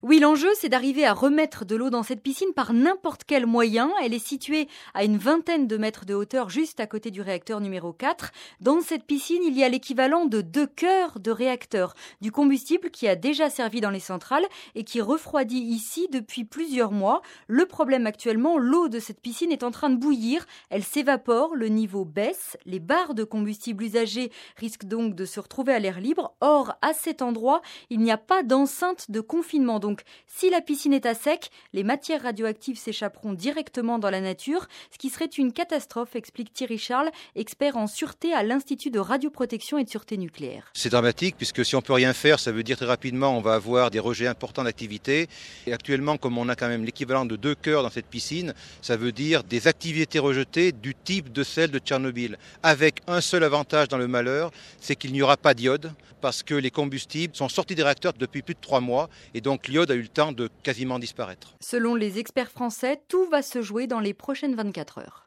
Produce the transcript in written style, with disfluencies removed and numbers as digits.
Oui, l'enjeu, c'est d'arriver à remettre de l'eau dans cette piscine par n'importe quel moyen. Elle est située à une vingtaine de mètres de hauteur, juste à côté du réacteur numéro 4. Dans cette piscine, il y a l'équivalent de 2 cœurs de réacteurs. Du combustible qui a déjà servi dans les centrales et qui refroidit ici depuis plusieurs mois. Le problème actuellement, l'eau de cette piscine est en train de bouillir. Elle s'évapore, le niveau baisse. Les barres de combustible usagées risquent donc de se retrouver à l'air libre. Or, à cet endroit, il n'y a pas d'enceinte de confinement. Donc, si la piscine est à sec, les matières radioactives s'échapperont directement dans la nature, ce qui serait une catastrophe, explique Thierry Charles, expert en sûreté à l'Institut de radioprotection et de sûreté nucléaire. C'est dramatique puisque si on peut rien faire, ça veut dire très rapidement on va avoir des rejets importants d'activité. Et actuellement, comme on a quand même l'équivalent de 2 cœurs dans cette piscine, ça veut dire des activités rejetées du type de celles de Tchernobyl. Avec un seul avantage dans le malheur, c'est qu'il n'y aura pas d'iode parce que les combustibles sont sortis des réacteurs depuis plus de 3 mois et donc l'iode a eu le temps de quasiment disparaître. Selon les experts français, tout va se jouer dans les prochaines 24 heures.